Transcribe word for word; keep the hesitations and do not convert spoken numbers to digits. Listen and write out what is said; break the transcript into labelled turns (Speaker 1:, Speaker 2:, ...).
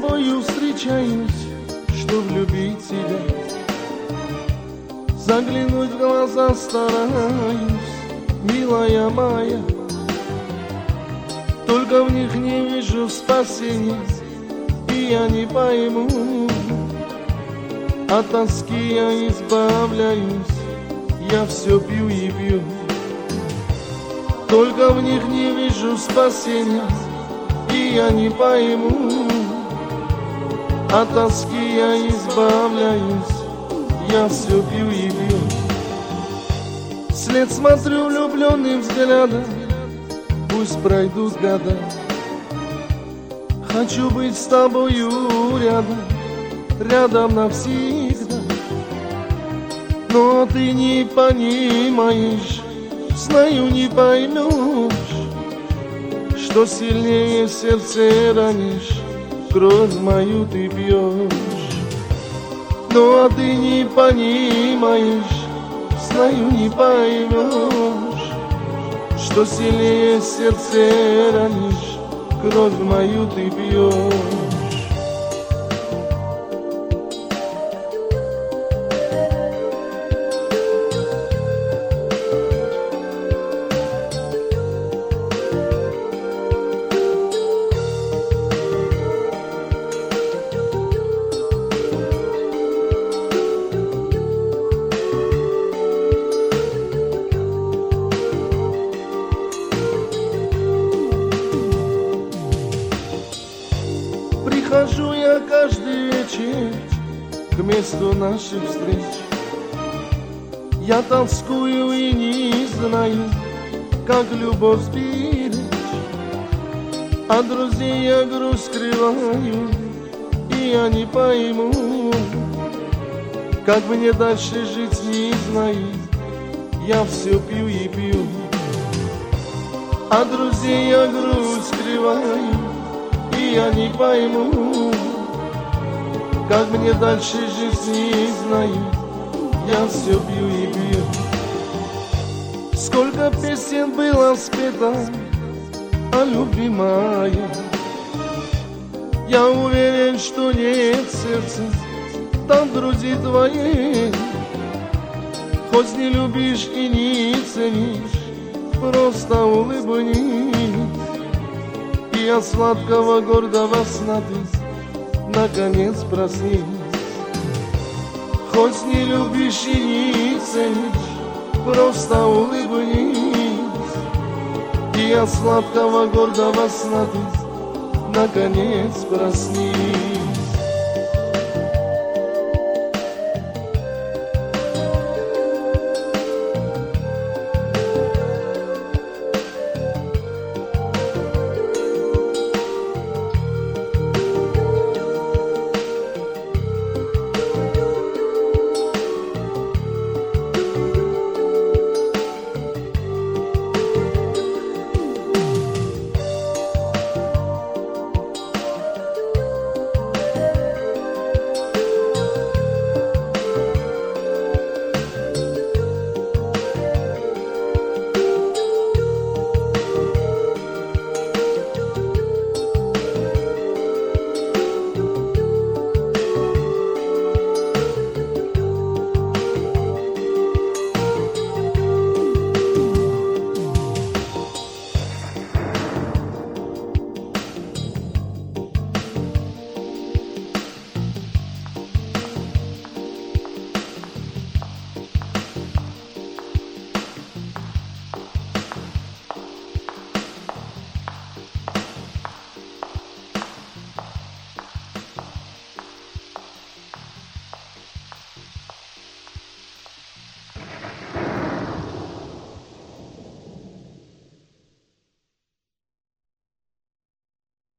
Speaker 1: тобою встречаюсь, чтоб любить тебя. Заглянуть в глаза стараюсь, милая моя, только в них не вижу спасения, и я не пойму. От тоски я избавляюсь, я все пью и пью, только в них не вижу спасения, и я не пойму. От тоски я избавляюсь, я все пью и пью. Вслед смотрю влюбленным взглядом, пусть пройдут года. Хочу быть с тобою рядом, рядом навсегда. Но ты не понимаешь, знаю, не поймешь, что сильнее в сердце ранишь, кровь мою ты пьешь. Но ты не понимаешь, знаю, не поймешь, что сильнее в сердце ранишь, кровь мою ты пьешь. Прихожу я каждый вечер к месту наших встреч. Я тоскую и не знаю, как любовь сберечь. От друзей я грусть скрываю, и я не пойму, как мне дальше жить, не знаю. Я все пью и пью. От друзей я грусть скрываю, и я не пойму, как мне дальше жить, не знаю. Я все пью и пью. Сколько песен было спето о любви моей, я уверен, что нет сердца там груди твоей. Хоть не любишь и не ценишь, просто улыбнись, и от сладкого гордого сна ты наконец проснись. Хоть не любишь и не ценишь, просто улыбнись, и от сладкого гордого сна ты наконец проснись.